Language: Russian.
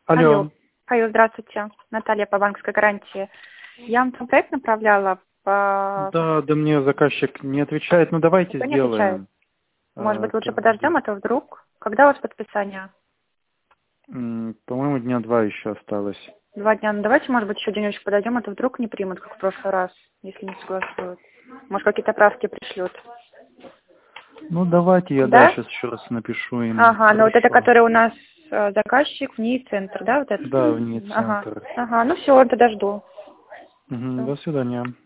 Алло. Алло, здравствуйте. Наталья по банковской гарантии. Я вам там проект направляла по... Да, мне заказчик не отвечает. Ну, давайте Никто не отвечает? сделаем. Может быть, лучше подождем, а то вдруг... Когда у вас подписание? По-моему, дня 2 еще осталось. 2 дня. Ну, давайте, может быть, еще денечек подождем, а то вдруг не примут, как в прошлый раз, если не согласуют. Может, какие-то правки пришлют. Ну, давайте я, Да? сейчас еще раз напишу им. Ага, ну вот это, Хорошо. который у нас заказчик в НИИ центр, да, вот этот? Да, в НИИ Ага, центр. ага, ну все, тогда жду. До свидания.